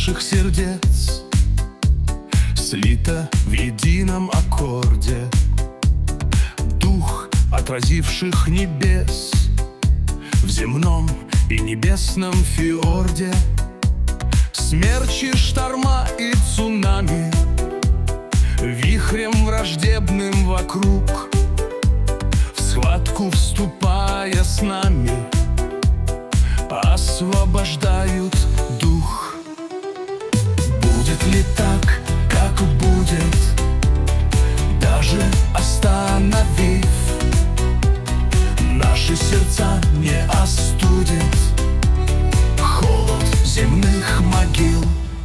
наших сердец слито в едином аккорде. Дух отразивших небес в земном и небесном фьорде. Смерчи, шторма и цунами, вихрем враждебным вокруг, в схватку вступая с нами, освобождают дух. Будет ли так, как будет, даже остановив, наши сердца не остудит холод земных могил.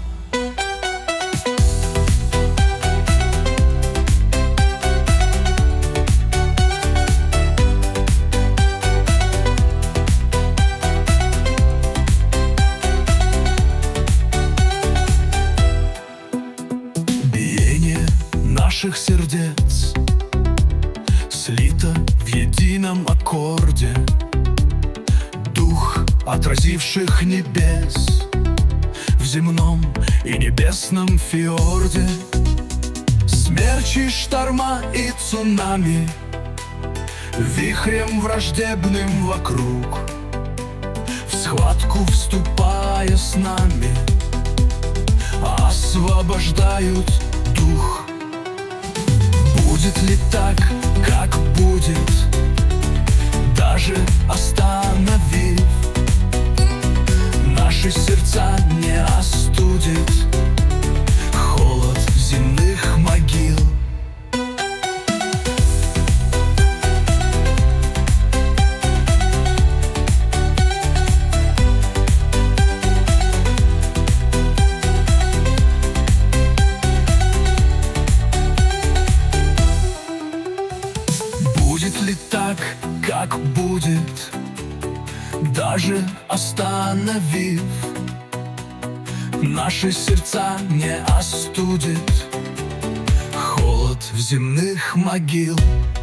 Биение наших сердец слито в едином аккорде. Дух отразивших небес в земном и небесном фьорде. Смерчи, шторма и цунами, вихрем враждебным вокруг, в схватку вступая с нами, освобождают дух. Будет ли так, как будет, даже остановив, наши сердца не остудит холод земных могил. Будет ли так, как будет, даже остановив, наши сердца не остудит холод в земных могил.